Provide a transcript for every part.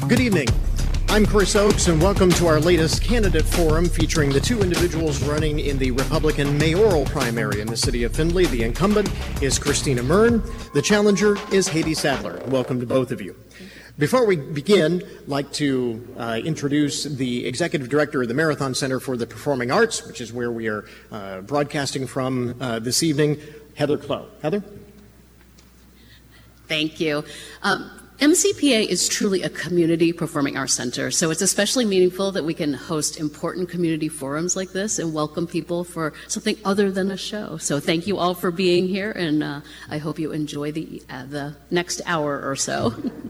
Good evening. I'm Chris Oakes, and welcome to our latest candidate forum featuring the two individuals running in the Republican mayoral primary in the city of Findlay. The incumbent is Christina Mern. The challenger is Haiti Sadler. Welcome to both of you. Before we begin, I'd like to introduce the Executive Director of the Marathon Center for the Performing Arts, which is where we are broadcasting from this evening, Heather Clow. Heather? Thank you. MCPA is truly a community performing arts center, so it's especially meaningful that we can host important community forums like this and welcome people for something other than a show. So thank you all for being here, and I hope you enjoy the next hour or so.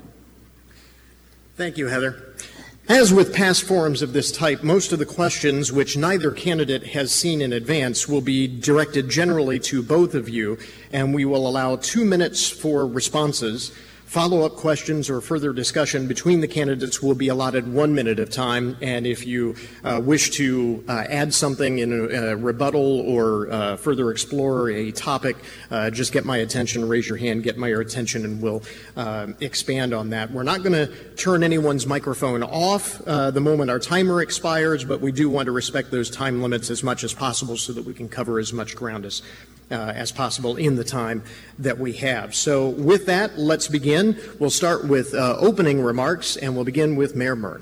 Thank you, Heather. As with past forums of this type, most of the questions which neither candidate has seen in advance will be directed generally to both of you, and we will allow 2 minutes for responses. Follow-up questions or further discussion between the candidates will be allotted 1 minute of time, and if you wish to add something in a rebuttal or further explore a topic, just get my attention, raise your hand, get my attention, and we'll expand on that. We're not going to turn anyone's microphone off the moment our timer expires, but we do want to respect those time limits as much as possible so that we can cover as much ground as possible in the time that we have. So with that, let's begin. We'll start with opening remarks, and we'll begin with Mayor Mern.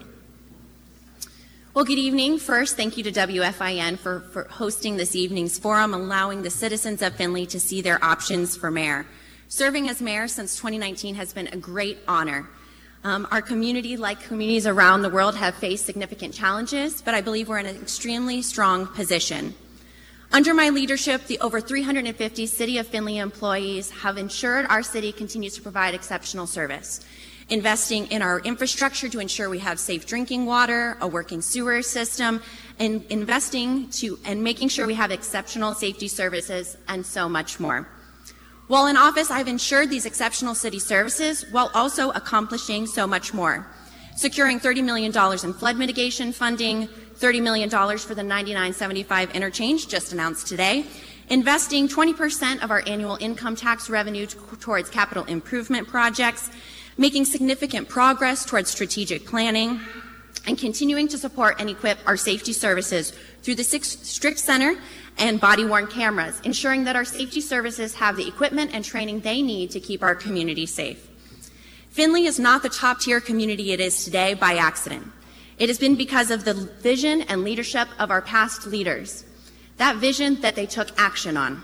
Well, good evening. First, thank you to WFIN for hosting this evening's forum, allowing the citizens of Findlay to see their options for mayor. Serving as mayor since 2019 has been a great honor. Our community, like communities around the world, have faced significant challenges, but I believe we're in an extremely strong position. Under my leadership, the over 350 City of Findlay employees have ensured our city continues to provide exceptional service, investing in our infrastructure to ensure we have safe drinking water, a working sewer system, and investing and making sure we have exceptional safety services, and so much more. While in office, I've ensured these exceptional city services while also accomplishing so much more, securing $30 million in flood mitigation funding, $30 million for the 9975 interchange just announced today, investing 20% of our annual income tax revenue towards capital improvement projects, making significant progress towards strategic planning, and continuing to support and equip our safety services through the Strict Center and body-worn cameras, ensuring that our safety services have the equipment and training they need to keep our community safe. Findlay is not the top-tier community it is today by accident. It has been because of the vision and leadership of our past leaders, that vision that they took action on.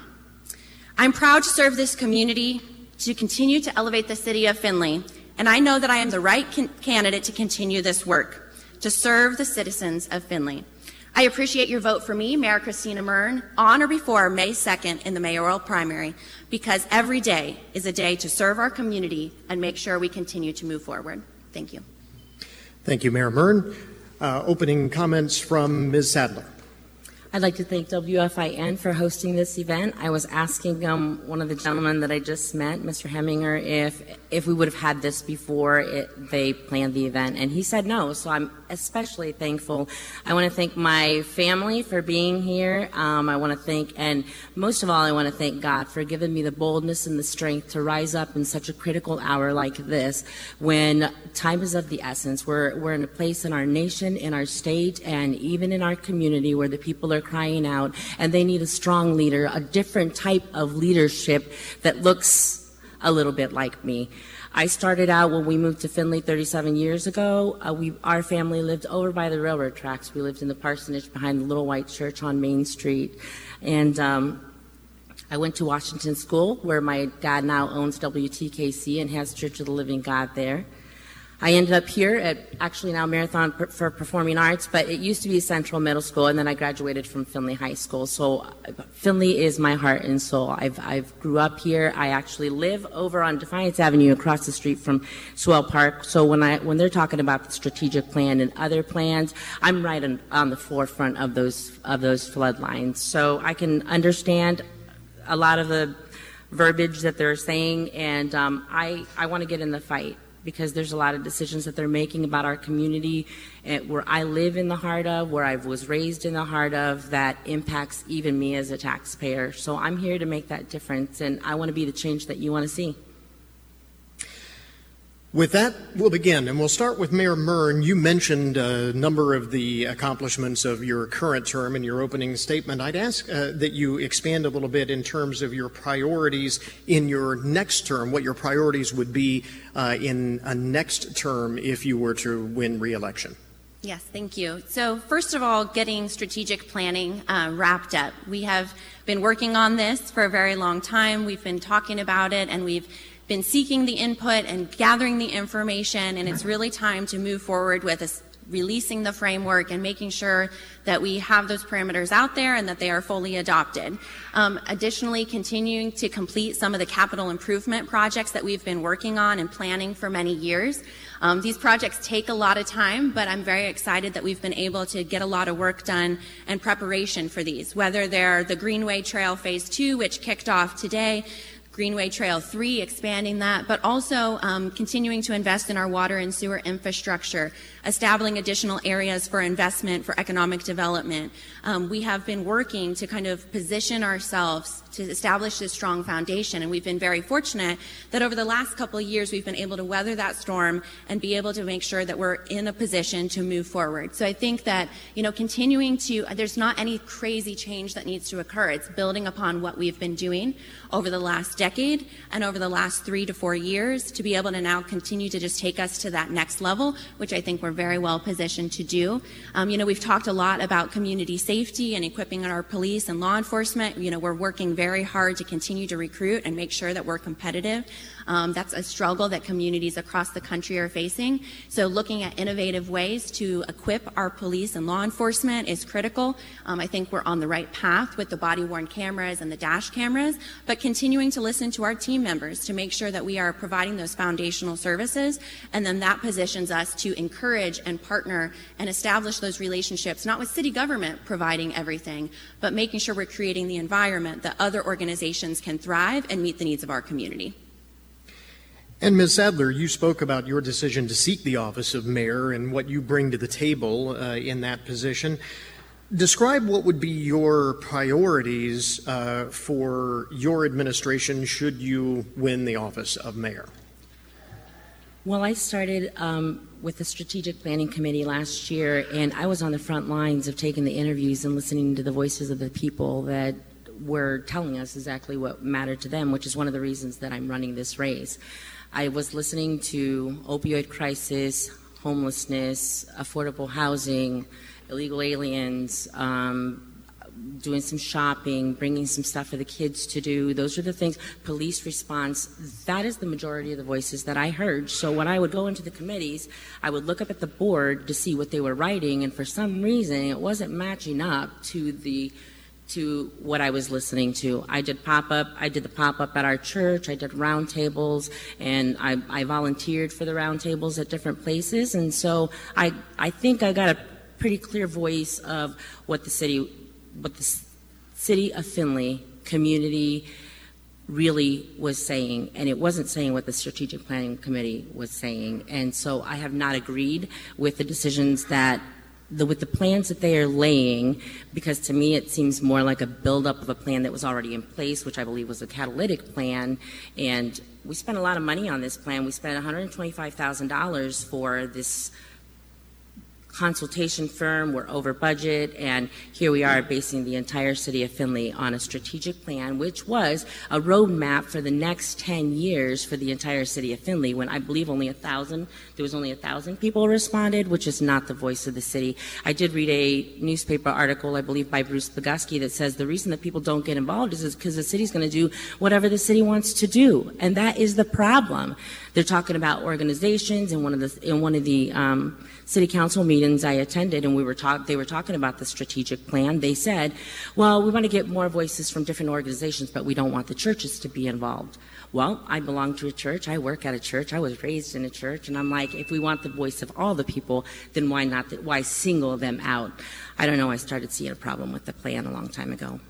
I'm proud to serve this community, to continue to elevate the city of Findlay, and I know that I am the right candidate to continue this work, to serve the citizens of Findlay. I appreciate your vote for me, Mayor Christina Mern, on or before May 2nd in the mayoral primary, because every day is a day to serve our community and make sure we continue to move forward. Thank you. Thank you, Mayor Mern. Opening comments from Ms. Sadler. I'd like to thank WFIN for hosting this event. I was asking one of the gentlemen that I just met, Mr. Heminger, if we would have had this before they planned the event, and he said no, so I'm especially thankful. I want to thank my family for being here. I want to thank, and most of all, I want to thank God for giving me the boldness and the strength to rise up in such a critical hour like this when time is of the essence. We're in a place in our nation, in our state, and even in our community where the people are crying out, and they need a strong leader, a different type of leadership that looks a little bit like me. I started out when we moved to Findlay 37 years ago. Our family lived over by the railroad tracks. We lived in the parsonage behind the Little White Church on Main Street. And I went to Washington School, where my dad now owns WTKC and has Church of the Living God there. I ended up here at actually now Marathon for Performing Arts, but it used to be Central Middle School, and then I graduated from Findlay High School. So Findlay is my heart and soul. I've grew up here. I actually live over on Defiance Avenue across the street from Swell Park. So when they're talking about the strategic plan and other plans, I'm right on the forefront of those flood lines. So I can understand a lot of the verbiage that they're saying, and I want to get in the fight, because there's a lot of decisions that they're making about our community where I live in the heart of, where I was raised in the heart of, that impacts even me as a taxpayer. So I'm here to make that difference, and I want to be the change that you want to see. With that, we'll begin, and we'll start with Mayor Murn. You mentioned a number of the accomplishments of your current term in your opening statement. I'd ask that you expand a little bit in terms of your priorities in your next term, what your priorities would be in a next term if you were to win re-election. Yes, thank you. So first of all, getting strategic planning wrapped up. We have been working on this for a very long time. We've been talking about it, and we've been seeking the input and gathering the information, and it's really time to move forward with releasing the framework and making sure that we have those parameters out there and that they are fully adopted. Additionally, continuing to complete some of the capital improvement projects that we've been working on and planning for many years. These projects take a lot of time, but I'm very excited that we've been able to get a lot of work done and preparation for these, whether they're the Greenway Trail Phase 2, which kicked off today, Greenway Trail 3, expanding that, but also continuing to invest in our water and sewer infrastructure, establishing additional areas for investment for economic development. We have been working to kind of position ourselves to establish this strong foundation, and we've been very fortunate that over the last couple of years we've been able to weather that storm and be able to make sure that we're in a position to move forward. So I think that, continuing to, there's not any crazy change that needs to occur. It's building upon what we've been doing over the last decade and over the last 3 to 4 years to be able to now continue to just take us to that next level, which I think we're very well positioned to do. We've talked a lot about community safety and equipping our police and law enforcement. We're working very hard to continue to recruit and make sure that we're competitive. That's a struggle that communities across the country are facing. So looking at innovative ways to equip our police and law enforcement is critical. I think we're on the right path with the body-worn cameras and the dash cameras, but continuing to listen to our team members to make sure that we are providing those foundational services, and then that positions us to encourage and partner and establish those relationships, not with city government providing everything, but making sure we're creating the environment that other organizations can thrive and meet the needs of our community. And Ms. Sadler, you spoke about your decision to seek the office of mayor and what you bring to the table in that position. Describe what would be your priorities for your administration should you win the office of mayor. Well, I started with the Strategic Planning Committee last year, and I was on the front lines of taking the interviews and listening to the voices of the people that were telling us exactly what mattered to them, which is one of the reasons that I'm running this race. I was listening to opioid crisis, homelessness, affordable housing, illegal aliens, doing some shopping, bringing some stuff for the kids to do. Those are the things. Police response, that is the majority of the voices that I heard. So when I would go into the committees, I would look up at the board to see what they were writing, and for some reason it wasn't matching up to what I was listening to. I did the pop-up at our church, I did roundtables, and I volunteered for the roundtables at different places, and so I think I got a pretty clear voice of what the city of Findlay community really was saying, and it wasn't saying what the Strategic Planning Committee was saying, and so I have not agreed with the decisions with the plans that they are laying, because to me it seems more like a buildup of a plan that was already in place, which I believe was a catalytic plan, and we spent a lot of money on this plan. We spent $125,000 for this consultation firm. We're over budget, and here we are basing the entire city of Findlay on a strategic plan, which was a roadmap for the next 10 years for the entire city of Findlay, when I believe there was only 1,000 people responded, which is not the voice of the city. I did read a newspaper article, I believe by Bruce Bogusky, that says the reason that people don't get involved is because the city's going to do whatever the city wants to do, and that is the problem. They're talking about organizations. In one of the city council meetings I attended, and they were talking about the strategic plan. They said, well, we want to get more voices from different organizations, but we don't want the churches to be involved. Well, I belong to a church. I work at a church. I was raised in a church, and I'm like, if we want the voice of all the people, then why single them out? I don't know. I started seeing a problem with the plan a long time ago.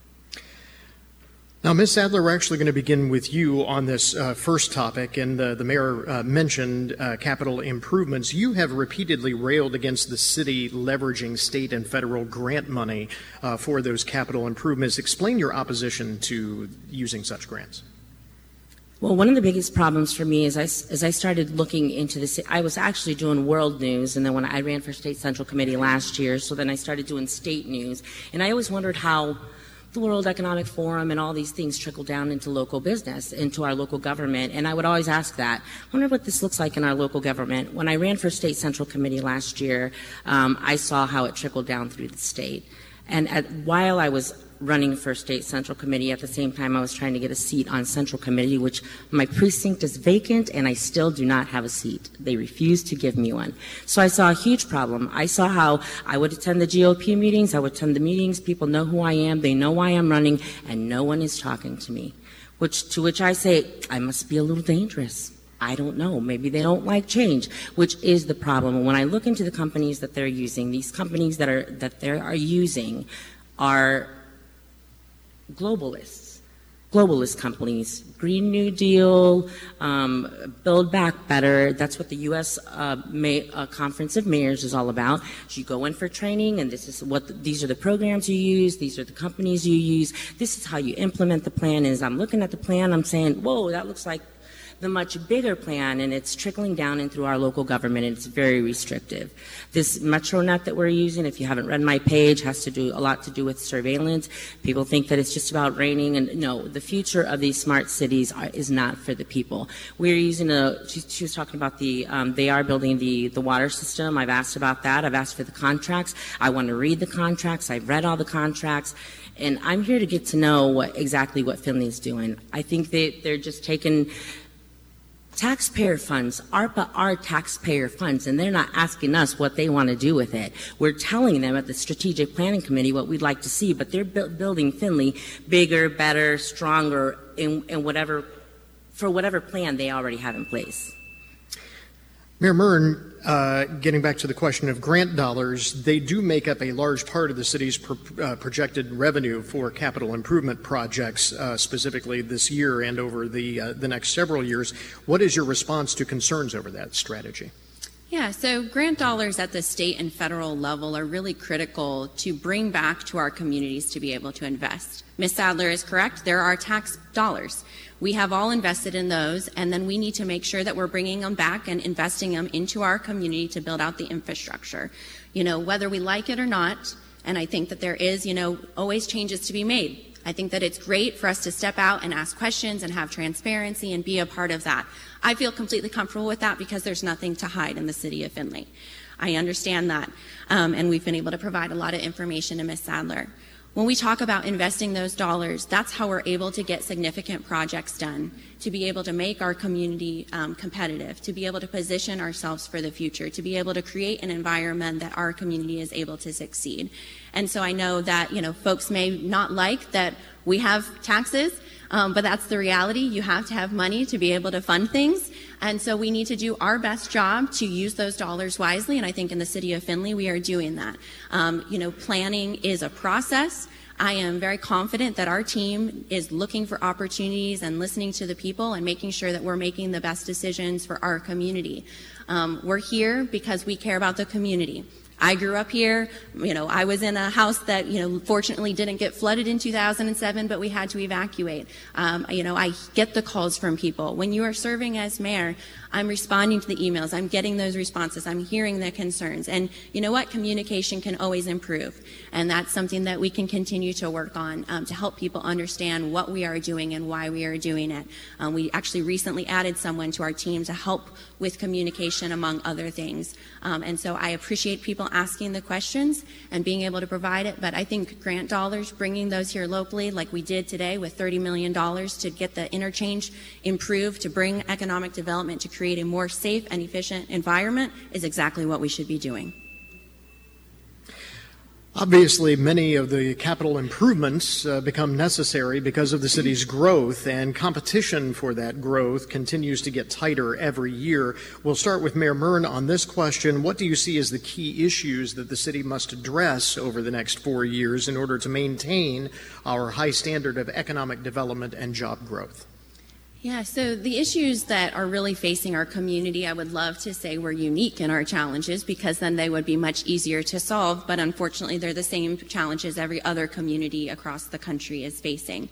Now, Ms. Sadler, we're actually going to begin with you on this first topic, and the mayor mentioned capital improvements. You have repeatedly railed against the city leveraging state and federal grant money for those capital improvements. Explain your opposition to using such grants. Well, one of the biggest problems for me is as I started looking into this, I was actually doing world news, and then when I ran for State Central Committee last year, so then I started doing state news, and I always wondered how the World Economic Forum and all these things trickle down into local business, into our local government, and I would always ask that. I wonder what this looks like in our local government. When I ran for State Central Committee last year, I saw how it trickled down through the state. And while I was running for State Central Committee, at the same time I was trying to get a seat on Central Committee, which my precinct is vacant and I still do not have a seat. They refuse to give me one. So I saw a huge problem. I saw how I would attend the GOP meetings, I would attend the meetings, people know who I am, they know why I'm running, and no one is talking to me. To which I say, I must be a little dangerous. I don't know. Maybe they don't like change, which is the problem. And when I look into the companies that they're using, these companies that they are using are globalist companies. Green New Deal, Build Back Better. That's what the U.S. Conference of Mayors is all about. So you go in for training, and these are the programs you use. These are the companies you use. This is how you implement the plan. And as I'm looking at the plan, I'm saying, whoa, that looks like the much bigger plan, and it's trickling down in through our local government, and it's very restrictive. This MetroNet that we're using, if you haven't read my page, has to do a lot to do with surveillance. People think that it's just about raining, and no, the future of these smart cities is not for the people. We're using she was talking about they are building the water system. I've asked about that. I've asked for the contracts. I want to read the contracts. I've read all the contracts. And I'm here to get to know exactly what Findlay's doing. I think they're just taking taxpayer funds. ARPA are taxpayer funds, and they're not asking us what they want to do with it. We're telling them at the Strategic Planning Committee what we'd like to see, but they're building Findlay bigger, better, stronger in whatever plan they already have in place. Mayor Murn, getting back to the question of grant dollars, they do make up a large part of the city's projected revenue for capital improvement projects, specifically this year and over the next several years. What is your response to concerns over that strategy? Yeah, so grant dollars at the state and federal level are really critical to bring back to our communities to be able to invest. Ms. Sadler is correct. There are tax dollars. We have all invested in those, and then we need to make sure that we're bringing them back and investing them into our community to build out the infrastructure. Whether we like it or not, and I think that there is, always changes to be made. I think that it's great for us to step out and ask questions and have transparency and be a part of that. I feel completely comfortable with that because there's nothing to hide in the city of Findlay. I understand that, and we've been able to provide a lot of information to Ms. Sadler. When we talk about investing those dollars, that's how we're able to get significant projects done, to be able to make our community competitive, to be able to position ourselves for the future, to be able to create an environment that our community is able to succeed. And so I know that, folks may not like that we have taxes, but that's the reality. You have to have money to be able to fund things. And so we need to do our best job to use those dollars wisely. And I think in the city of Findlay, we are doing that. Planning is a process. I am very confident that our team is looking for opportunities and listening to the people and making sure that we're making the best decisions for our community. We're here because we care about the community. I grew up here. I was in a house that, fortunately didn't get flooded in 2007, but we had to evacuate. I get the calls from people. When you are serving as mayor, I'm responding to the emails. I'm getting those responses. I'm hearing the concerns. And you know what? Communication can always improve. And that's something that we can continue to work on to help people understand what we are doing and why we are doing it. We actually recently added someone to our team to help with communication, among other things. And so I appreciate people asking the questions and being able to provide it. But I think grant dollars, bringing those here locally, like we did today with $30 million to get the interchange improved, to bring economic development, to create a more safe and efficient environment, is exactly what we should be doing. Obviously, many of the capital improvements become necessary because of the city's growth, and competition for that growth continues to get tighter every year. We'll start with Mayor Murn on this question. What do you see as the key issues that the city must address over the next 4 years in order to maintain our high standard of economic development and job growth? Yeah, so the issues that are really facing our community, I would love to say we're unique in our challenges, because then they would be much easier to solve, but unfortunately they're the same challenges every other community across the country is facing.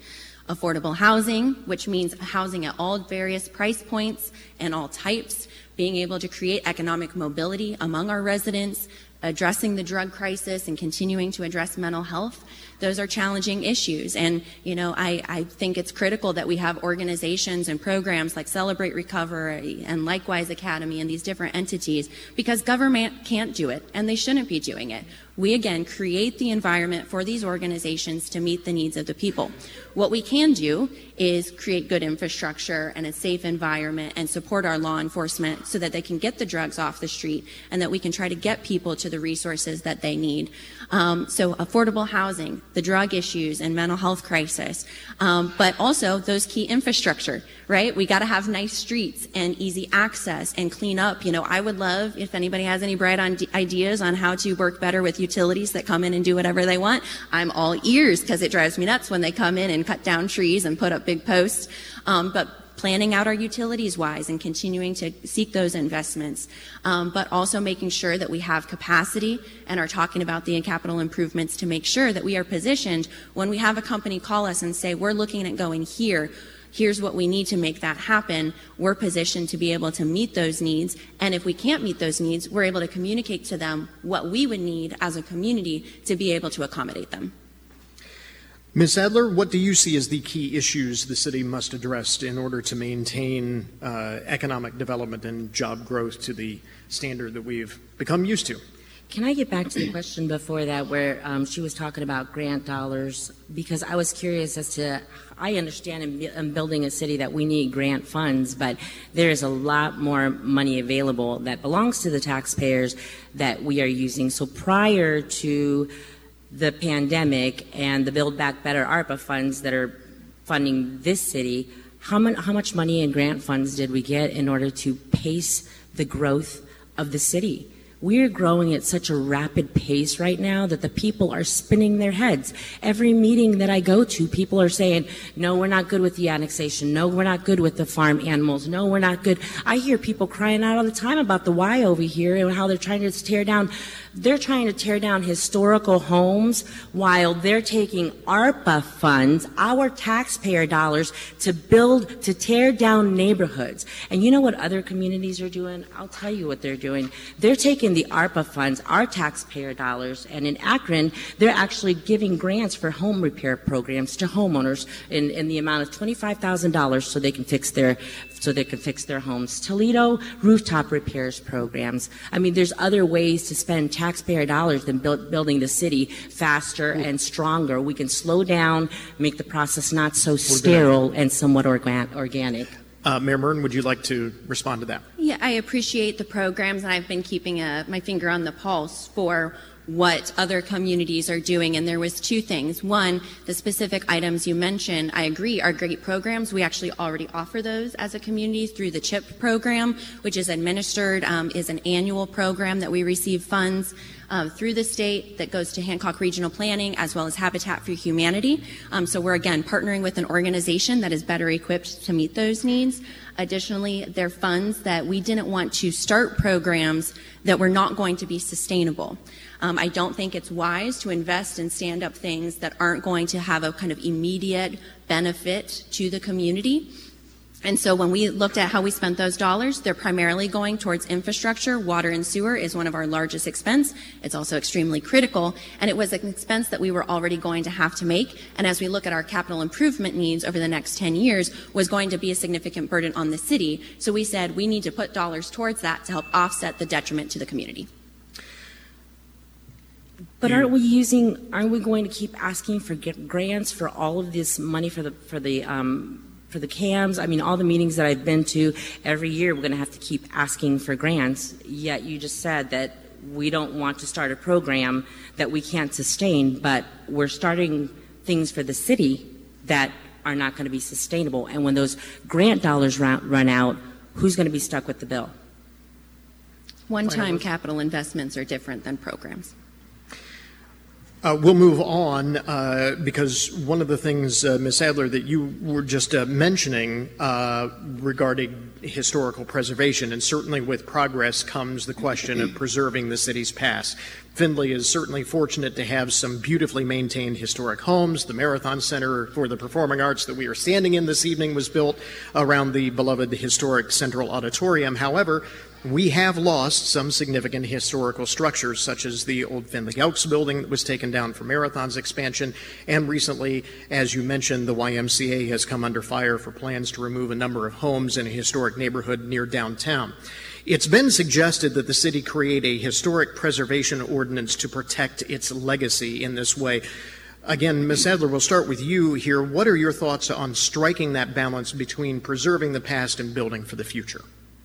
Affordable housing, which means housing at all various price points and all types, being able to create economic mobility among our residents, addressing the drug crisis and continuing to address mental health. Those are challenging issues. And, I think it's critical that we have organizations and programs like Celebrate Recovery and Likewise Academy and these different entities, because government can't do it and they shouldn't be doing it. We, again, create the environment for these organizations to meet the needs of the people. What we can do is create good infrastructure and a safe environment and support our law enforcement so that they can get the drugs off the street and that we can try to get people to the resources that they need. So affordable housing, the drug issues and mental health crisis, but also those key infrastructure, right? We got to have nice streets and easy access and clean up. I would love if anybody has any bright ideas on how to work better with utilities that come in and do whatever they want. I'm all ears because it drives me nuts when they come in and cut down trees and put up big posts. But planning out our utilities wise and continuing to seek those investments, but also making sure that we have capacity and are talking about the capital improvements to make sure that we are positioned when we have a company call us and say, we're looking at going here. Here's what we need to make that happen. We're positioned to be able to meet those needs. And if we can't meet those needs, we're able to communicate to them what we would need as a community to be able to accommodate them. Ms. Adler, what do you see as the key issues the city must address in order to maintain economic development and job growth to the standard that we've become used to? Can I get back to the question before that where she was talking about grant dollars? Because I was curious as to, I understand in building a city that we need grant funds, but there is a lot more money available that belongs to the taxpayers that we are using. So prior to the pandemic and the Build Back Better ARPA funds that are funding this city, how much money in grant funds did we get in order to pace the growth of the city? We're growing at such a rapid pace right now that the people are spinning their heads. Every meeting that I go to, people are saying, no, we're not good with the annexation. No, we're not good with the farm animals. No, we're not good. I hear people crying out all the time about the Y over here and how they're trying to tear down. They're trying to tear down historical homes while they're taking ARPA funds, our taxpayer dollars, to tear down neighborhoods. And you know what other communities are doing? I'll tell you what they're doing. They're taking the ARPA funds, our taxpayer dollars, and in Akron, they're actually giving grants for home repair programs to homeowners in the amount of $25,000 so they can fix their homes. Toledo, rooftop repairs programs. I mean, there's other ways to spend taxpayer dollars than building the city faster and stronger. We can slow down, make the process not so sterile and somewhat organic. Mayor Murden, would you like to respond to that? Yeah, I appreciate the programs, and I've been keeping my finger on the pulse for what other communities are doing. And there was two things. One, the specific items you mentioned, I agree, are great programs. We actually already offer those as a community through the CHIP program, which is administered, is an annual program that we receive funds through the state that goes to Hancock Regional Planning as well as Habitat for Humanity. So we're, again, partnering with an organization that is better equipped to meet those needs. Additionally, they're funds that we didn't want to start programs that were not going to be sustainable. I don't think it's wise to invest and stand up things that aren't going to have a kind of immediate benefit to the community. And so when we looked at how we spent those dollars, they're primarily going towards infrastructure. Water and sewer is one of our largest expense. It's also extremely critical, and it was an expense that we were already going to have to make. And as we look at our capital improvement needs over the next 10 years, was going to be a significant burden on the city. So we said we need to put dollars towards that to help offset the detriment to the community. But aren't we going to keep asking for grants for all of this money for the CAMs? I mean, all the meetings that I've been to, every year we're going to have to keep asking for grants, yet you just said that we don't want to start a program that we can't sustain, but we're starting things for the city that are not going to be sustainable. And when those grant dollars run out, who's going to be stuck with the bill? One-time capital investments are different than programs. We'll move on because one of the things, Ms. Adler, that you were just mentioning regarding historical preservation, and certainly with progress comes the question of preserving the city's past. Findlay is certainly fortunate to have some beautifully maintained historic homes. The Marathon Center for the Performing Arts that we are standing in this evening was built around the beloved historic Central Auditorium. However, we have lost some significant historical structures, such as the old Findlay Elks building that was taken down for Marathon's expansion, and recently, as you mentioned, the YMCA has come under fire for plans to remove a number of homes in a historic neighborhood near downtown. It's been suggested that the city create a historic preservation ordinance to protect its legacy in this way. Again, Ms. Adler, we'll start with you here. What are your thoughts on striking that balance between preserving the past and building for the future?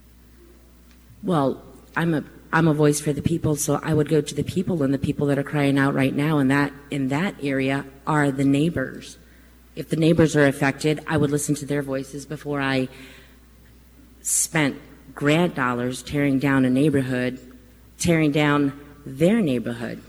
Well, I'm a voice for the people, so I would go to the people, and the people that are crying out right now in that area are the neighbors. If the neighbors are affected, I would listen to their voices before I spent grant dollars tearing down a neighborhood, tearing down their neighborhood.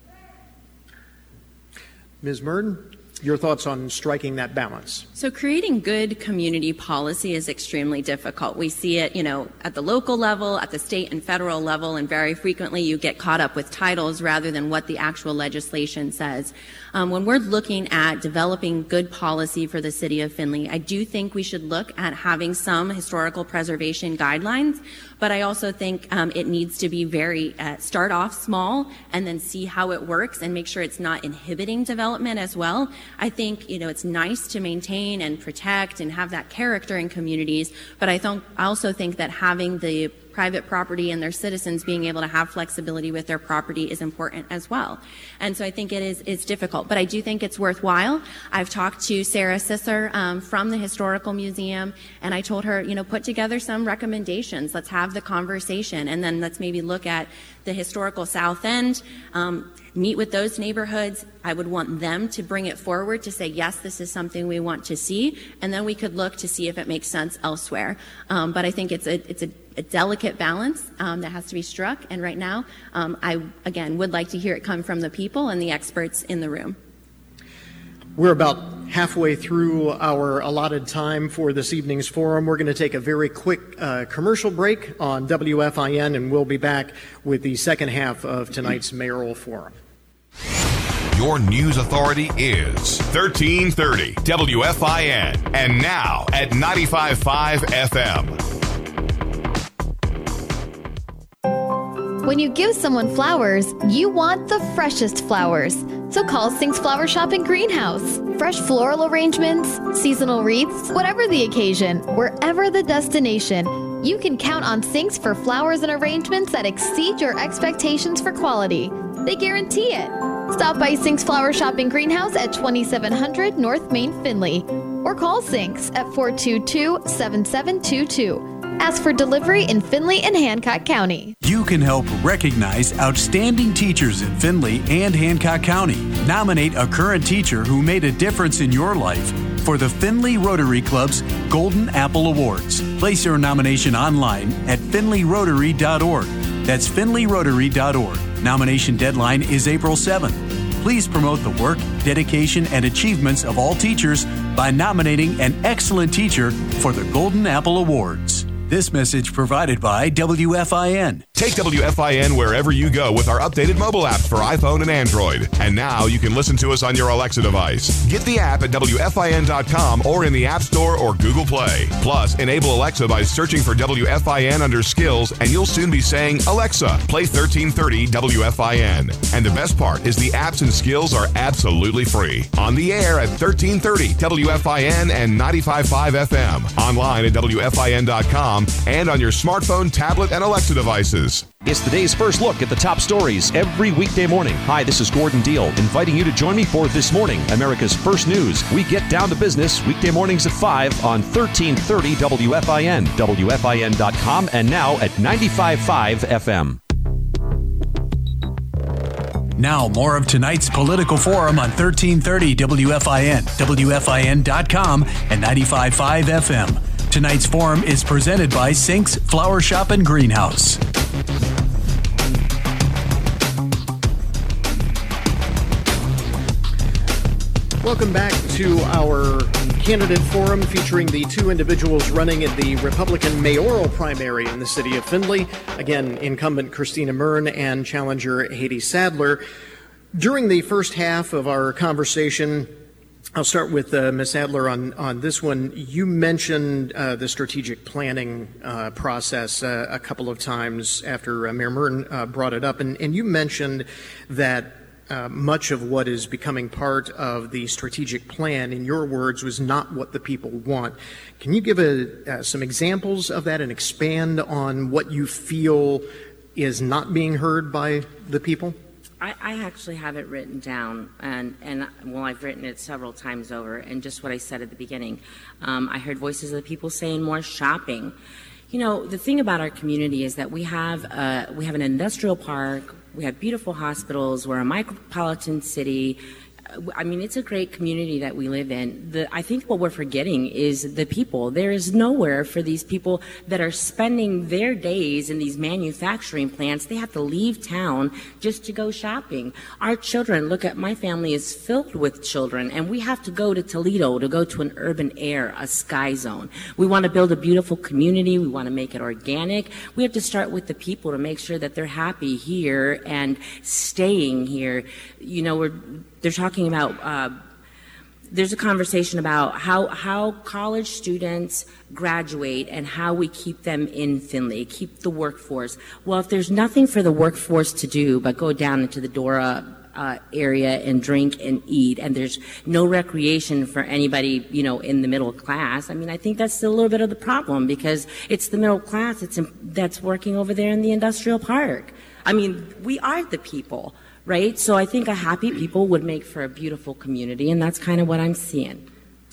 Ms. Murden, your thoughts on striking that balance? So creating good community policy is extremely difficult. We see it, at the local level, at the state and federal level, and very frequently you get caught up with titles rather than what the actual legislation says. When we're looking at developing good policy for the city of Findlay, I do think we should look at having some historical preservation guidelines, but I also think it needs to be start off small and then see how it works and make sure it's not inhibiting development as well. I think, it's nice to maintain and protect and have that character in communities, but I also think that having the private property and their citizens being able to have flexibility with their property is important as well. And so I think it's difficult, but I do think it's worthwhile. I've talked to Sarah Sisser from the Historical Museum, and I told her, put together some recommendations. Let's have the conversation, and then let's maybe look at the historical South End, meet with those neighborhoods. I would want them to bring it forward to say, yes, this is something we want to see, and then we could look to see if it makes sense elsewhere. But I think it's a delicate balance that has to be struck, and right now, I, again, would like to hear it come from the people and the experts in the room. We're about halfway through our allotted time for this evening's forum. We're going to take a very quick commercial break on WFIN, and we'll be back with the second half of tonight's mayoral forum. Your news authority is 1330 WFIN, and now at 95.5 FM. When you give someone flowers, you want the freshest flowers. So call Sinks Flower Shop and Greenhouse. Fresh floral arrangements, seasonal wreaths, whatever the occasion, wherever the destination, you can count on Sinks for flowers and arrangements that exceed your expectations for quality. They guarantee it. Stop by Sinks Flower Shop and Greenhouse at 2700 North Main, Findlay, or call Sinks at 422-7722. Ask for delivery in Findlay and Hancock County. You can help recognize outstanding teachers in Findlay and Hancock County. Nominate a current teacher who made a difference in your life for the Findlay Rotary Club's Golden Apple Awards. Place your nomination online at findlayrotary.org. That's findlayrotary.org. Nomination deadline is April 7th. Please promote the work, dedication, and achievements of all teachers by nominating an excellent teacher for the Golden Apple Awards. This message provided by WFIN. Take WFIN wherever you go with our updated mobile apps for iPhone and Android. And now you can listen to us on your Alexa device. Get the app at WFIN.com or in the App Store or Google Play. Plus, enable Alexa by searching for WFIN under Skills, and you'll soon be saying, Alexa, play 1330 WFIN. And the best part is the apps and skills are absolutely free. On the air at 1330 WFIN and 95.5 FM. Online at WFIN.com and on your smartphone, tablet, and Alexa devices. It's the day's first look at the top stories every weekday morning. Hi, this is Gordon Deal, inviting you to join me for This Morning, America's First News. We get down to business weekday mornings at 5 on 1330 WFIN, WFIN.com, and now at 95.5 FM. Now, more of tonight's political forum on 1330 WFIN, WFIN.com, and 95.5 FM. Tonight's forum is presented by Sinks Flower Shop and Greenhouse. Welcome back to our candidate forum featuring the two individuals running in the Republican mayoral primary in the city of Findlay. Again, incumbent Christina Mern and challenger Haiti Sadler. During the first half of our conversation, I'll start with Ms. Sadler on this one. You mentioned the strategic planning process a couple of times after Mayor Mern brought it up, and you mentioned that much of what is becoming part of the strategic plan, in your words, was not what the people want. Can you give some examples of that and expand on what you feel is not being heard by the people? I actually have it written down, and I've written it several times over, and just what I said at the beginning. I heard voices of the people saying more shopping. You know, the thing about our community is that we have an industrial park, we have beautiful hospitals, we're a micropolitan city. I mean, it's a great community that we live in. I think what we're forgetting is the people. There is nowhere for these people that are spending their days in these manufacturing plants. They have to leave town just to go shopping. Our children, look at my family is filled with children, and we have to go to Toledo to go to an urban air, a sky zone. We want to build a beautiful community. We want to make it organic. We have to start with the people to make sure that they're happy here and staying here. You know, they're talking about, there's a conversation about how college students graduate and how we keep them in Findlay, keep the workforce. Well, if there's nothing for the workforce to do but go down into the Dora area and drink and eat, and there's no recreation for anybody, you know, in the middle class, I mean, I think that's still a little bit of the problem, because it's the middle class that's working over there in the industrial park. I mean, we are the people. Right? So I think a happy people would make for a beautiful community, and that's kind of what I'm seeing.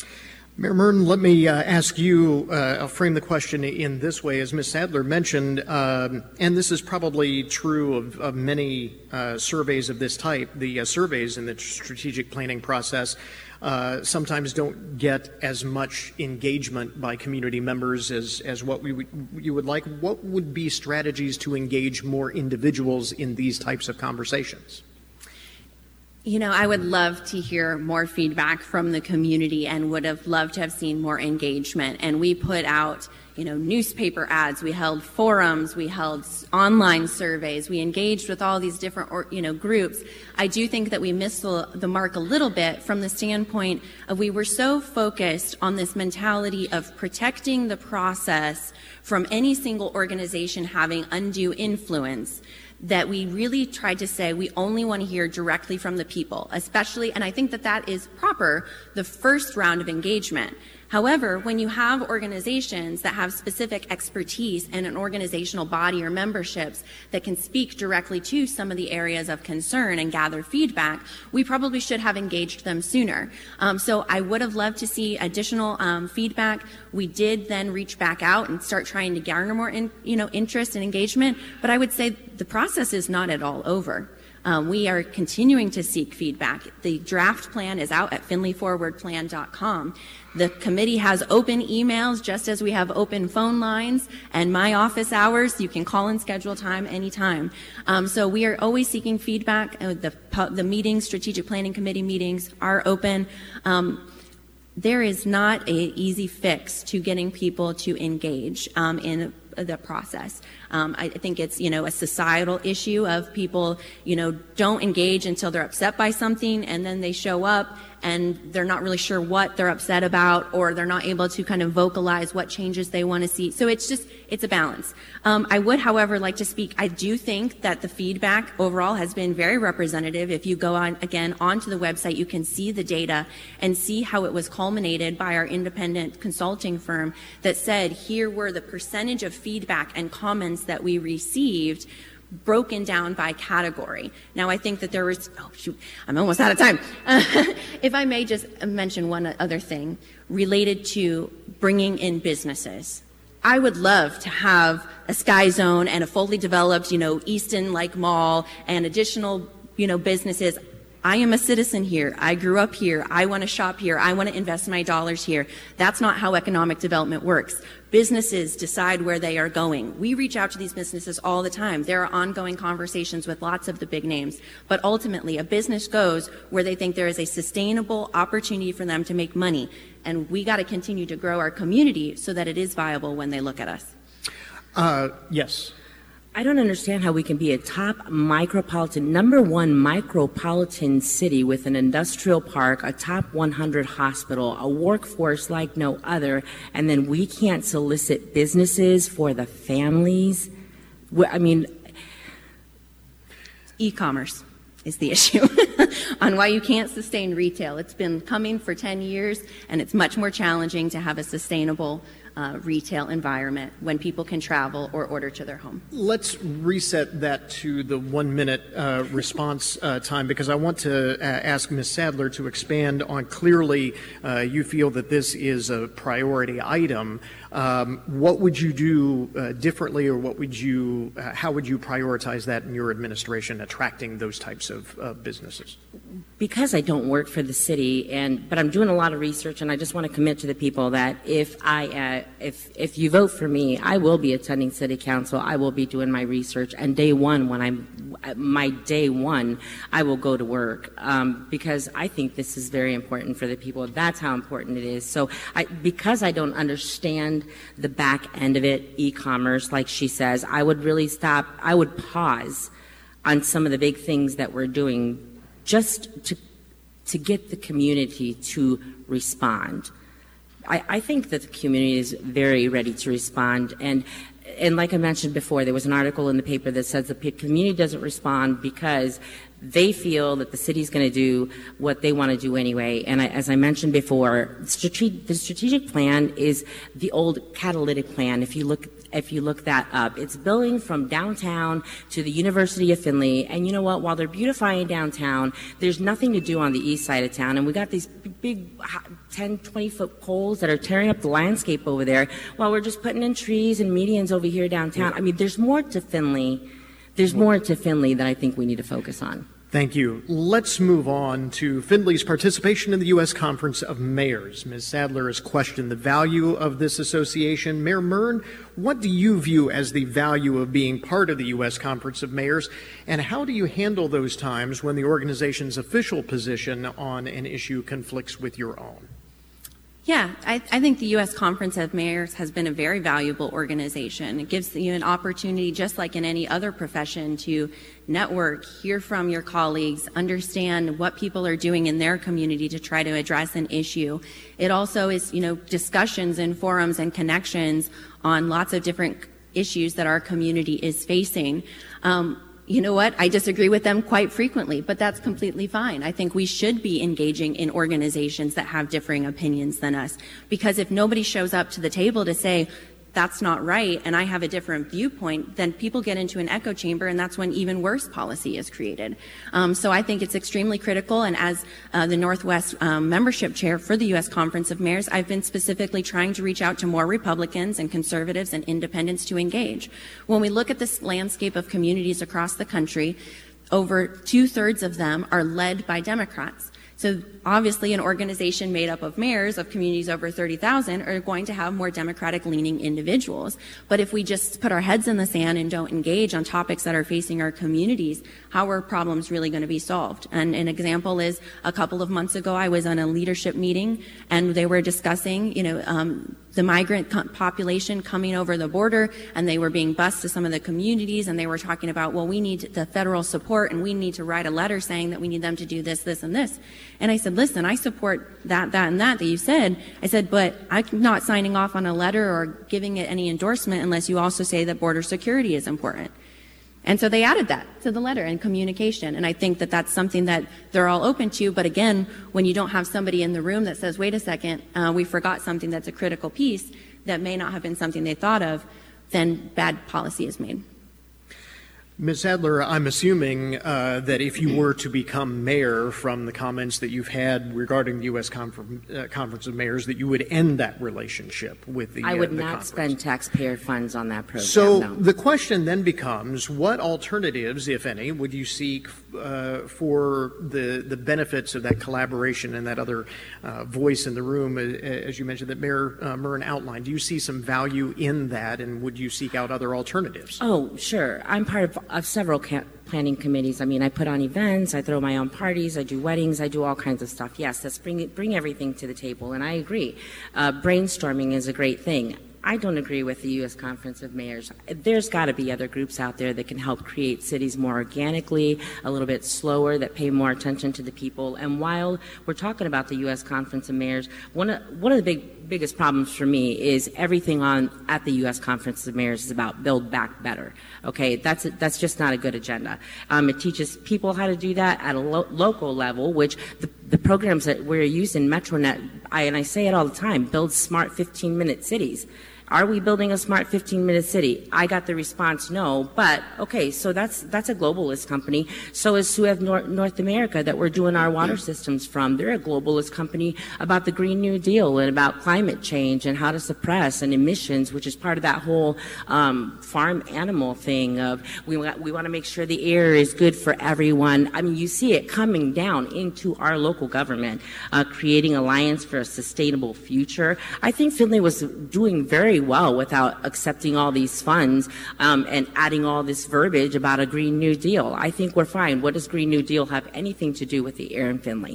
Mayor Mern, let me ask you, I'll frame the question in this way. As Ms. Sadler mentioned, and this is probably true of many surveys of this type, the surveys in the strategic planning process sometimes don't get as much engagement by community members as what you would like. What would be strategies to engage more individuals in these types of conversations? You know, I would love to hear more feedback from the community and would have loved to have seen more engagement. And we put out, you know, newspaper ads, we held forums, we held online surveys, we engaged with all these different, groups. I do think that we missed the mark a little bit from the standpoint of we were so focused on this mentality of protecting the process from any single organization having undue influence, that we really tried to say we only want to hear directly from the people, especially, and I think that is proper, the first round of engagement. However, when you have organizations that have specific expertise and an organizational body or memberships that can speak directly to some of the areas of concern and gather feedback, we probably should have engaged them sooner. So I would have loved to see additional feedback. We did then reach back out and start trying to garner more interest and engagement, but I would say the process is not at all over. We are continuing to seek feedback. The draft plan is out at FindlayForwardPlan.com. The committee has open emails, just as we have open phone lines, and my office hours. You can call and schedule time anytime. So we are always seeking feedback. The meetings, strategic planning committee meetings, are open. There is not an easy fix to getting people to engage in the process. I think it's, a societal issue of people, don't engage until they're upset by something, and then they show up and they're not really sure what they're upset about, or they're not able to kind of vocalize what changes they want to see. So it's a balance. I would, however, like to speak. I do think that the feedback overall has been very representative. If you go onto the website, you can see the data and see how it was culminated by our independent consulting firm that said, here were the percentage of feedback and comments that we received broken down by category. Now, I think that there was, I'm almost out of time. If I may just mention one other thing related to bringing in businesses. I would love to have a Sky Zone and a fully developed, Easton-like mall and additional, businesses. I am a citizen here. I grew up here. I want to shop here. I want to invest my dollars here. That's not how economic development works. Businesses decide where they are going. We reach out to these businesses all the time. There are ongoing conversations with lots of the big names. But ultimately, a business goes where they think there is a sustainable opportunity for them to make money. And we got to continue to grow our community so that it is viable when they look at us. Yes. I don't understand how we can be a top number one micropolitan city with an industrial park, a top 100 hospital, a workforce like no other, and then we can't solicit businesses for the families. I mean, e-commerce is the issue on why you can't sustain retail. It's been coming for 10 years, and it's much more challenging to have a sustainable retail environment when people can travel or order to their home. Let's reset that to the 1 minute response time, because I want to ask Ms. Sadler to expand on clearly you feel that this is a priority item. What would you do differently, or how would you prioritize that in your administration, attracting those types of businesses? Because I don't work for the city, but I'm doing a lot of research, and I just want to commit to the people that if you vote for me, I will be attending city council. I will be doing my research, and day one, I will go to work because I think this is very important for the people. That's how important it is. So because I don't understand the back end of it, e-commerce, like she says, I would really stop. I would pause on some of the big things that we're doing just to get the community to respond. I think that the community is very ready to respond, and like I mentioned before, there was an article in the paper that says the community doesn't respond because they feel that the city's going to do what they want to do anyway. And as I mentioned before, the strategic plan is the old catalytic plan. If you look that up, it's building from downtown to the University of Findlay. And you know what? While they're beautifying downtown, there's nothing to do on the east side of town. And we got these big 10, 20-foot poles that are tearing up the landscape over there while we're just putting in trees and medians over here downtown. I mean, there's more to Findlay. There's more to Findlay that I think we need to focus on. Thank you. Let's move on to Findlay's participation in the U.S. Conference of Mayors. Ms. Sadler has questioned the value of this association. Mayor Mern, what do you view as the value of being part of the U.S. Conference of Mayors, and how do you handle those times when the organization's official position on an issue conflicts with your own? Yeah, I think the U.S. Conference of Mayors has been a very valuable organization. It gives you an opportunity, just like in any other profession, to network, hear from your colleagues, understand what people are doing in their community to try to address an issue. It also is, discussions and forums and connections on lots of different issues that our community is facing. You know what? I disagree with them quite frequently, but that's completely fine. I think we should be engaging in organizations that have differing opinions than us, because if nobody shows up to the table to say, that's not right, and I have a different viewpoint, then people get into an echo chamber, and that's when even worse policy is created. So I think it's extremely critical, and as the Northwest membership chair for the U.S. Conference of Mayors, I've been specifically trying to reach out to more Republicans and conservatives and independents to engage. When we look at this landscape of communities across the country, over 2/3 of them are led by Democrats. So obviously an organization made up of mayors of communities over 30,000 are going to have more Democratic-leaning individuals. But if we just put our heads in the sand and don't engage on topics that are facing our communities, how are problems really going to be solved? And an example is a couple of months ago I was on a leadership meeting and they were discussing, the migrant population coming over the border, and they were being bused to some of the communities, and they were talking about, well, we need the federal support, and we need to write a letter saying that we need them to do this, this, and this. And I said, listen, I support that, and that you said. I said, but I'm not signing off on a letter or giving it any endorsement unless you also say that border security is important. And so they added that to the letter and communication. And I think that that's something that they're all open to. But again, when you don't have somebody in the room that says, wait a second, we forgot something that's a critical piece that may not have been something they thought of, then bad policy is made. Ms. Adler, I'm assuming that if you were to become mayor, from the comments that you've had regarding the U.S. Conference of Mayors, that you would end that relationship with the I would the not conference. spend taxpayer funds on that program. So no. the question then becomes, what alternatives, if any, would you seek for the benefits of that collaboration and that other voice in the room, as you mentioned, that Mayor Murren outlined? Do you see some value in that, and would you seek out other alternatives? Oh, sure. I'm part of several planning committees. I mean, I put on events, I throw my own parties, I do weddings, I do all kinds of stuff. Yes, let's bring everything to the table, and I agree. Brainstorming is a great thing. I don't agree with the U.S. Conference of Mayors. There's got to be other groups out there that can help create cities more organically, a little bit slower, that pay more attention to the people. And while we're talking about the U.S. Conference of Mayors, one of the biggest problems for me is everything at the U.S. Conference of Mayors is about Build Back Better. Okay, that's just not a good agenda. It teaches people how to do that at a local level, which the programs that we're using, MetroNet, and I say it all the time, build smart 15-minute cities. Are we building a smart 15-minute city? I got the response, no. But, okay, so that's a globalist company. So is SUEV North America that we're doing our water systems from. They're a globalist company about the Green New Deal and about climate change and how to suppress and emissions, which is part of that whole farm animal thing of we want to make sure the air is good for everyone. I mean, you see it coming down into our local government, creating Alliance for a Sustainable Future. I think Finley was doing very well without accepting all these funds and adding all this verbiage about a Green New Deal. I think we're fine. What does Green New Deal have anything to do with the air in Finley?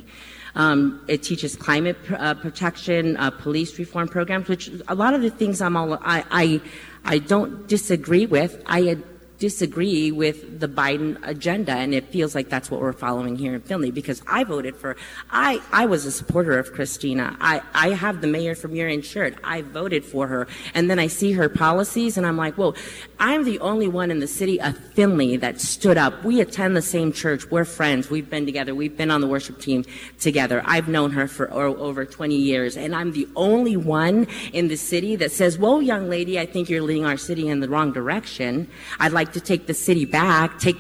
It teaches climate protection, police reform programs, which a lot of the things I don't disagree with. I disagree with the Biden agenda, and it feels like that's what we're following here in Finley, because I voted for, I was a supporter of Christina. I have the mayor from Urian shirt. I voted for her, and then I see her policies, and I'm like, whoa, I'm the only one in the city of Finley that stood up. We attend the same church. We're friends. We've been together. We've been on the worship team together. I've known her for over 20 years, and I'm the only one in the city that says, whoa, young lady, I think you're leading our city in the wrong direction. I'd like to take the city back, take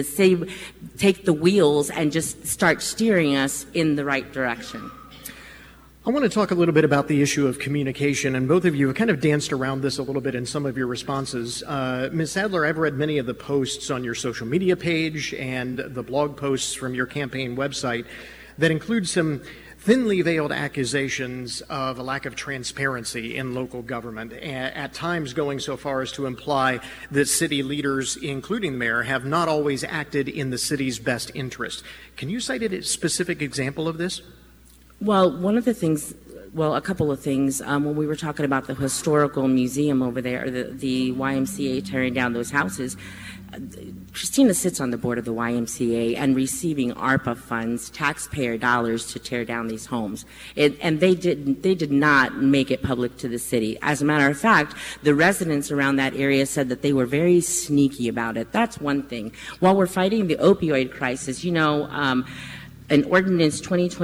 the wheels and just start steering us in the right direction. I want to talk a little bit about the issue of communication, and both of you have kind of danced around this a little bit in some of your responses. Ms. Sadler, I've read many of the posts on your social media page and the blog posts from your campaign website that include some thinly veiled accusations of a lack of transparency in local government, at times going so far as to imply that city leaders, including the mayor, have not always acted in the city's best interest. Can you cite a specific example of this? Well, a couple of things. When we were talking about the historical museum over there, the YMCA tearing down those houses, Christina sits on the board of the YMCA and receiving ARPA funds, taxpayer dollars, to tear down these homes. And they did not make it public to the city. As a matter of fact, the residents around that area said that they were very sneaky about it. That's one thing. While we're fighting the opioid crisis, in Ordinance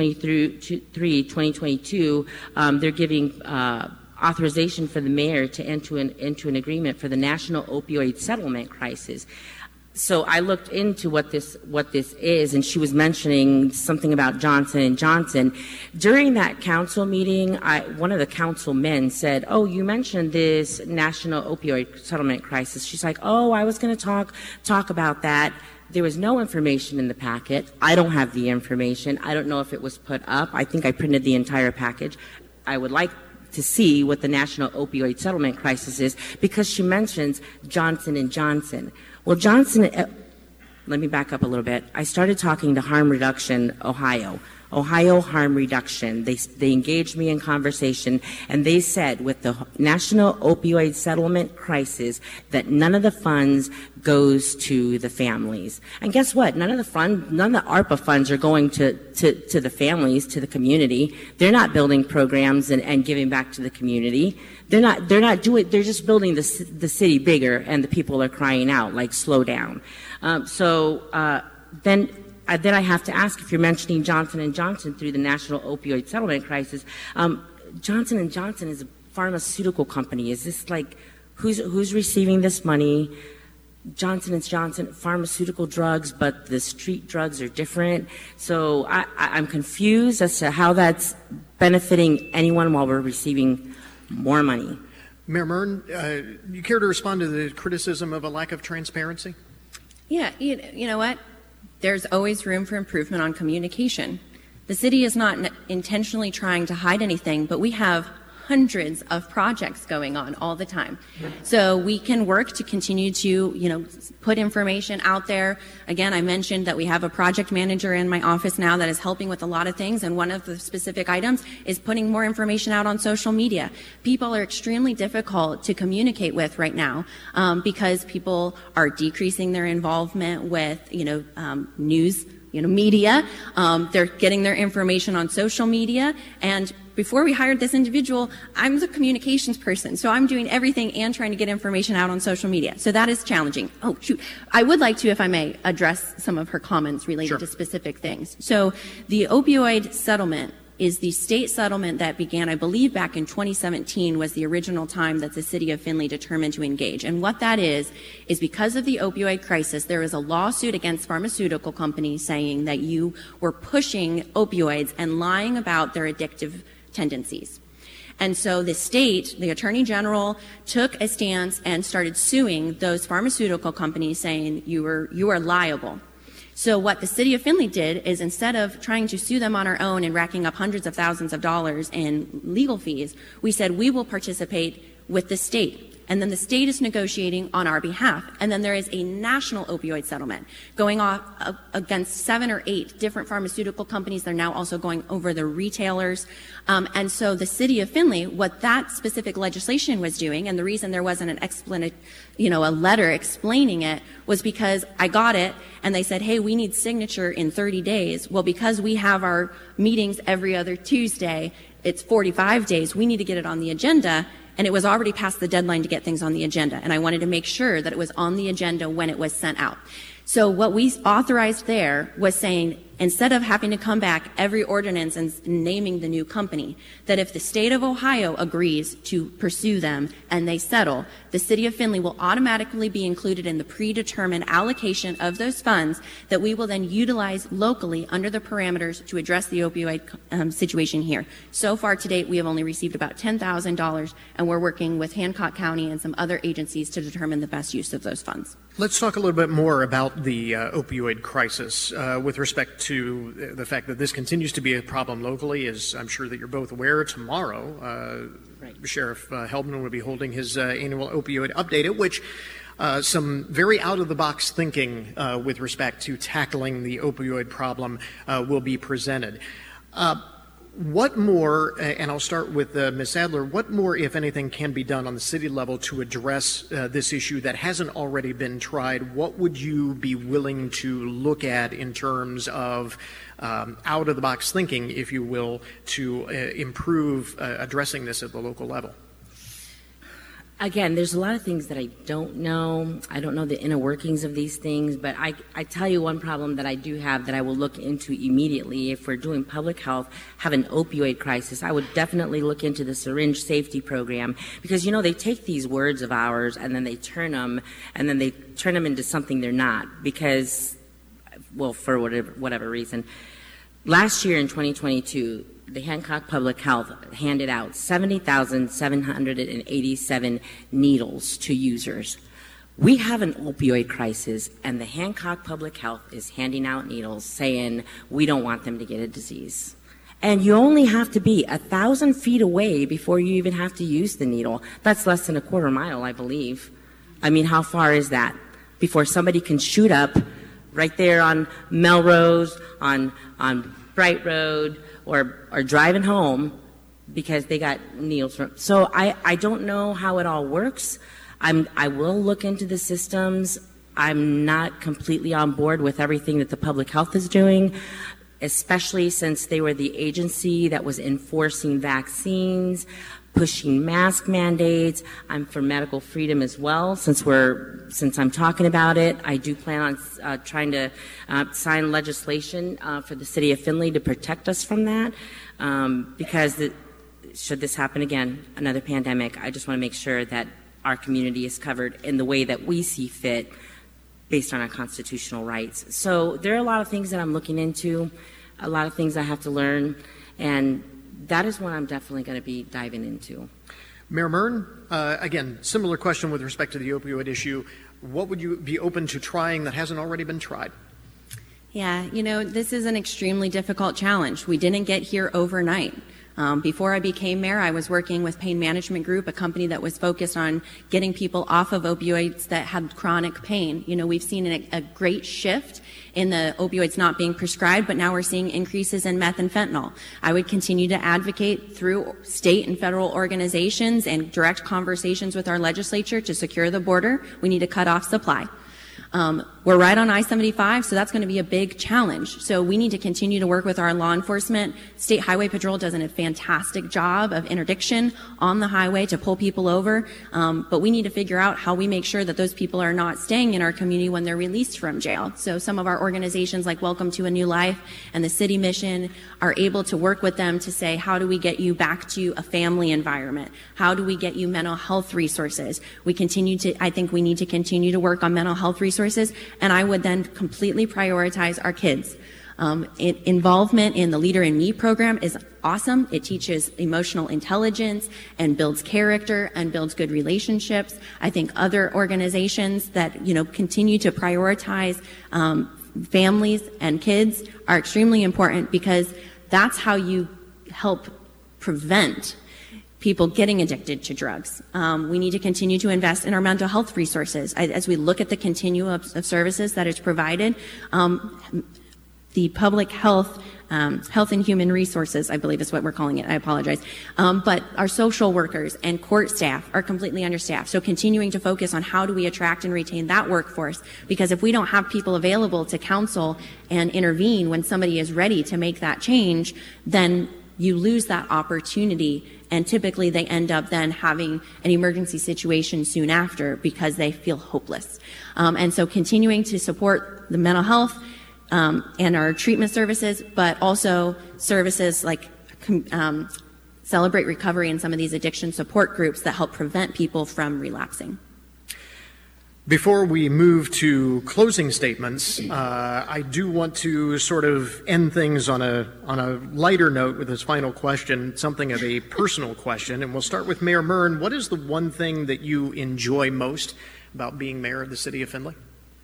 2023-2022, they're giving authorization for the mayor to enter into an agreement for the national opioid settlement crisis. So I looked into what this is, and she was mentioning something about Johnson & Johnson. During that council meeting, one of the councilmen said, "Oh, you mentioned this national opioid settlement crisis." She's like, "Oh, I was going to talk about that." There was no information in the packet. I don't have the information. I don't know if it was put up. I think I printed the entire package. I would like to see what the national opioid settlement crisis is, because she mentions Johnson & Johnson. Well, let me back up a little bit. I started talking to Harm Reduction Ohio Harm Reduction. They engaged me in conversation, and they said with the national opioid settlement crisis that none of the funds goes to the families. And guess what? None of the ARPA funds are going to the families, to the community. They're not building programs and giving back to the community. They're just building the city bigger, and the people are crying out, like, slow down. Then I have to ask, if you're mentioning Johnson & Johnson through the national opioid settlement crisis, Johnson & Johnson is a pharmaceutical company. Is this like, who's receiving this money? Johnson & Johnson pharmaceutical drugs, but the street drugs are different. So I'm confused as to how that's benefiting anyone while we're receiving more money. Mayor Murn, you care to respond to the criticism of a lack of transparency? Yeah, you know what? There's always room for improvement on communication. The city is not intentionally trying to hide anything, but we have hundreds of projects going on all the time. So we can work to continue to, put information out there. Again, I mentioned that we have a project manager in my office now that is helping with a lot of things, and one of the specific items is putting more information out on social media. People are extremely difficult to communicate with right now because people are decreasing their involvement with, news, media. They're getting their information on social media, and before we hired this individual, I'm the communications person, so I'm doing everything and trying to get information out on social media. So that is challenging. Oh, shoot. I would like to, if I may, address some of her comments related to specific things. So the opioid settlement is the state settlement that began, I believe, back in 2017 was the original time that the city of Findlay determined to engage. And what that is because of the opioid crisis, there is a lawsuit against pharmaceutical companies saying that you were pushing opioids and lying about their addictive tendencies. And so the state, the attorney general, took a stance and started suing those pharmaceutical companies saying you are liable. So what the city of Findlay did is, instead of trying to sue them on our own and racking up hundreds of thousands of dollars in legal fees, we said we will participate with the state. And then the state is negotiating on our behalf. And then there is a national opioid settlement going off against 7 or 8 different pharmaceutical companies. They're now also going over the retailers. And so the city of Findlay, what that specific legislation was doing, and the reason there wasn't a letter explaining it, was because I got it and they said, hey, we need signature in 30 days. Well, because we have our meetings every other Tuesday, it's 45 days. We need to get it on the agenda. And it was already past the deadline to get things on the agenda. And I wanted to make sure that it was on the agenda when it was sent out. So what we authorized there was saying, instead of having to come back every ordinance and naming the new company, that if the state of Ohio agrees to pursue them and they settle, the city of Findlay will automatically be included in the predetermined allocation of those funds that we will then utilize locally under the parameters to address the opioid situation here. So far to date, we have only received about $10,000, and we're working with Hancock County and some other agencies to determine the best use of those funds. Let's talk a little bit more about the opioid crisis with respect to the fact that this continues to be a problem locally. As I'm sure that you're both aware, tomorrow Sheriff Heldman will be holding his annual opioid update, at which some very out-of-the-box thinking with respect to tackling the opioid problem will be presented. What more, and I'll start with Ms. Adler, what more, if anything, can be done on the city level to address this issue that hasn't already been tried? What would you be willing to look at in terms of out-of-the-box thinking, if you will, to improve addressing this at the local level? Again, there's a lot of things that I don't know. I don't know the inner workings of these things, but I tell you one problem that I do have that I will look into immediately. If we're doing public health, have an opioid crisis, I would definitely look into the syringe safety program, because, they take these words of ours and then they turn them into something they're not, because, well, for whatever reason. Last year in 2022, the Hancock Public Health handed out 70,787 needles to users. We have an opioid crisis, and the Hancock Public Health is handing out needles saying we don't want them to get a disease. And you only have to be 1,000 feet away before you even have to use the needle. That's less than a quarter mile, I believe. I mean, how far is that before somebody can shoot up right there on Melrose, on Bright Road, or driving home because they got needles from. So I don't know how it all works. I will look into the systems. I'm not completely on board with everything that the public health is doing, especially since they were the agency that was enforcing vaccines, pushing mask mandates. I'm for medical freedom as well. Since I'm talking about it, I do plan on trying to sign legislation for the city of Findlay to protect us from that. Because should this happen again, another pandemic, I just want to make sure that our community is covered in the way that we see fit, based on our constitutional rights. So there are a lot of things that I'm looking into, a lot of things I have to learn, and that is what I'm definitely going to be diving into. Mayor Murn, again, similar question with respect to the opioid issue. What would you be open to trying that hasn't already been tried? Yeah, this is an extremely difficult challenge. We didn't get here overnight. Before I became mayor, I was working with Pain Management Group, a company that was focused on getting people off of opioids that had chronic pain. We've seen a great shift in the opioids not being prescribed, but now we're seeing increases in meth and fentanyl. I would continue to advocate through state and federal organizations and direct conversations with our legislature to secure the border. We need to cut off supply. We're right on I-75, so that's going to be a big challenge. So we need to continue to work with our law enforcement. State Highway Patrol does a fantastic job of interdiction on the highway to pull people over, but we need to figure out how we make sure that those people are not staying in our community when they're released from jail. So some of our organizations like Welcome to a New Life and the City Mission are able to work with them to say, how do we get you back to a family environment? How do we get you mental health resources? I think we need to continue to work on mental health resources, and I would then completely prioritize our kids. Involvement in the Leader in Me program is awesome. It teaches emotional intelligence and builds character and builds good relationships. I think other organizations that, continue to prioritize families and kids are extremely important, because that's how you help prevent people getting addicted to drugs. We need to continue to invest in our mental health resources. As we look at the continuum of services that is provided, the public health, health and human resources, I believe is what we're calling it, I apologize, but our social workers and court staff are completely understaffed. So continuing to focus on how do we attract and retain that workforce, because if we don't have people available to counsel and intervene when somebody is ready to make that change, then you lose that opportunity, and typically they end up then having an emergency situation soon after because they feel hopeless. And so continuing to support the mental health and our treatment services, but also services like Celebrate Recovery and some of these addiction support groups that help prevent people from relapsing. Before we move to closing statements, I do want to sort of end things on a lighter note with this final question, something of a personal question, and we'll start with Mayor Murn. What is the one thing that you enjoy most about being mayor of the city of Findlay?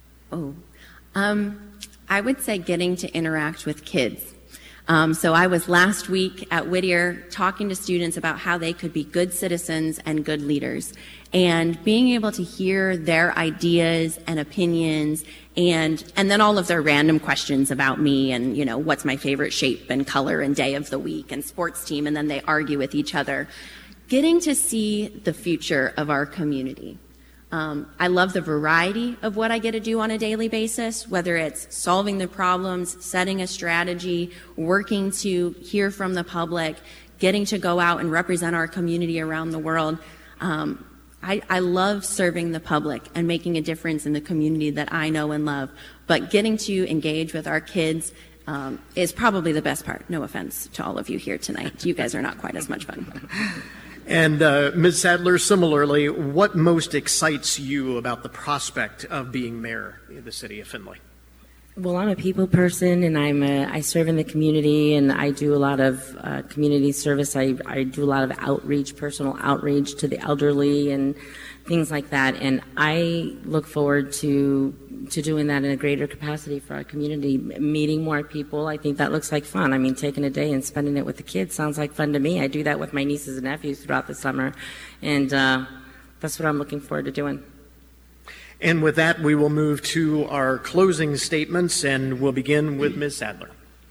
I would say getting to interact with kids. So I was last week at Whittier talking to students about how they could be good citizens and good leaders, and being able to hear their ideas and opinions, and then all of their random questions about me and, what's my favorite shape and color and day of the week and sports team, and then they argue with each other. Getting to see the future of our community. I love the variety of what I get to do on a daily basis, whether it's solving the problems, setting a strategy, working to hear from the public, getting to go out and represent our community around the world. I love serving the public and making a difference in the community that I know and love. But getting to engage with our kids is probably the best part. No offense to all of you here tonight. You guys are not quite as much fun. And Ms. Sadler, similarly, what most excites you about the prospect of being mayor in the city of Findlay? Well, I'm a people person, and I serve in the community, and I do a lot of community service. I do a lot of outreach, personal outreach to the elderly and things like that. And I look forward to doing that in a greater capacity for our community, meeting more people. I think that looks like fun. I mean, taking a day and spending it with the kids sounds like fun to me. I do that with my nieces and nephews throughout the summer, and that's what I'm looking forward to doing. And with that, we will move to our closing statements, and we'll begin with Ms. Sadler.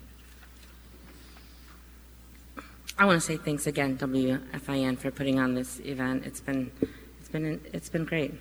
I want to say thanks again, WFIN, for putting on this event. It's been great.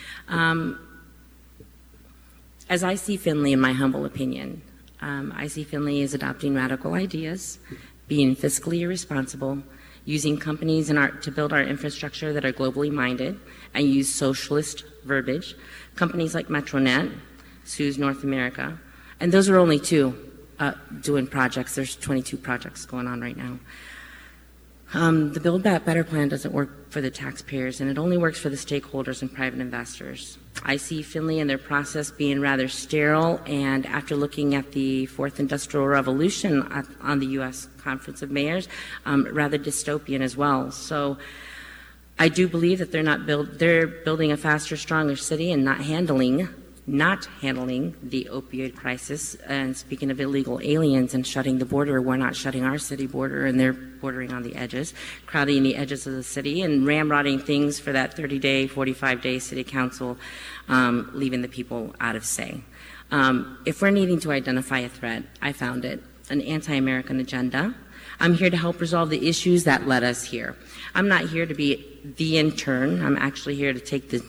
As I see Findlay, in my humble opinion, I see Findlay as adopting radical ideas, being fiscally irresponsible, using companies to build our infrastructure that are globally minded, and use socialist verbiage. Companies like Metronet, Suez North America, and those are only two doing projects. There's 22 projects going on right now. The Build Back Better plan doesn't work for the taxpayers, and it only works for the stakeholders and private investors. I see Findlay and their process being rather sterile, and after looking at the Fourth Industrial Revolution on the U.S. Conference of Mayors, rather dystopian as well. So I do believe that they're building a faster, stronger city and not handling the opioid crisis. And speaking of illegal aliens and shutting the border, we're not shutting our city border, and they're bordering on the edges, crowding the edges of the city and ramrodding things for that 30-day, 45-day city council, leaving the people out of say. If we're needing to identify a threat, I found it, an anti-American agenda. I'm here to help resolve the issues that led us here. I'm not here to be the intern. I'm actually here to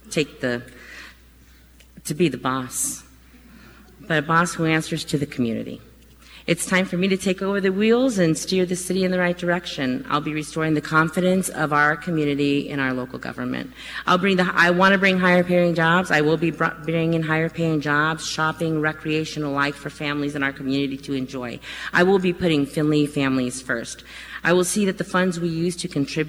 be the boss, but a boss who answers to the community. It's time for me to take over the wheels and steer the city in the right direction. I'll be restoring the confidence of our community in our local government. I want to bring higher paying jobs. I will be bringing higher paying jobs, shopping, recreation alike for families in our community to enjoy. I will be putting Findlay families first. I will see that the funds we use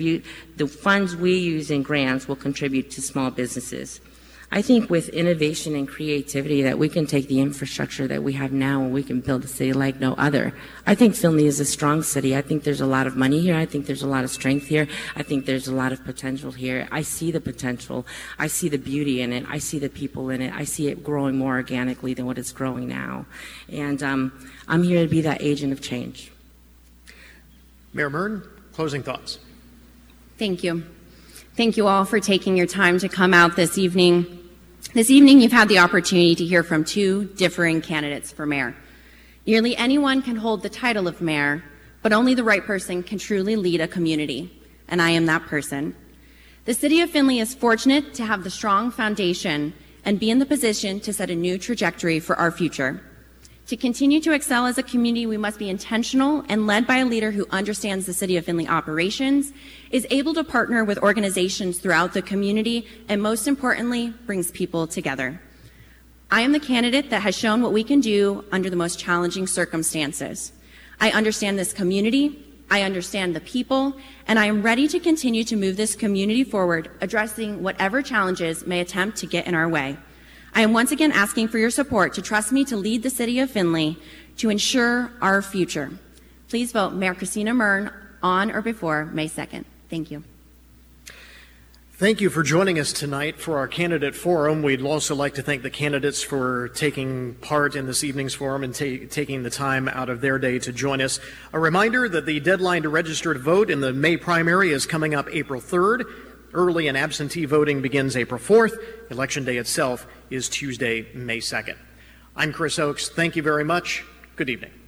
in grants will contribute to small businesses. I think with innovation and creativity that we can take the infrastructure that we have now and we can build a city like no other. I think Findlay is a strong city. I think there's a lot of money here. I think there's a lot of strength here. I think there's a lot of potential here. I see the potential. I see the beauty in it. I see the people in it. I see it growing more organically than what it's growing now. And I'm here to be that agent of change. Mayor Murn, closing thoughts. Thank you. Thank you all for taking your time to come out this evening. This evening, you've had the opportunity to hear from two differing candidates for mayor. Nearly anyone can hold the title of mayor, but only the right person can truly lead a community, and I am that person. The city of Findlay is fortunate to have the strong foundation and be in the position to set a new trajectory for our future. To continue to excel as a community, we must be intentional and led by a leader who understands the City of Findlay operations, is able to partner with organizations throughout the community, and most importantly, brings people together. I am the candidate that has shown what we can do under the most challenging circumstances. I understand this community, I understand the people, and I am ready to continue to move this community forward, addressing whatever challenges may attempt to get in our way. I am once again asking for your support to trust me to lead the City of Findlay to ensure our future. Please vote Mayor Christina Murn on or before May 2nd. Thank you. Thank you for joining us tonight for our candidate forum. We'd also like to thank the candidates for taking part in this evening's forum and taking the time out of their day to join us. A reminder that the deadline to register to vote in the May primary is coming up April 3rd. Early and absentee voting begins April 4th. Election day itself is Tuesday, May 2nd. I'm Chris Oakes. Thank you very much. Good evening.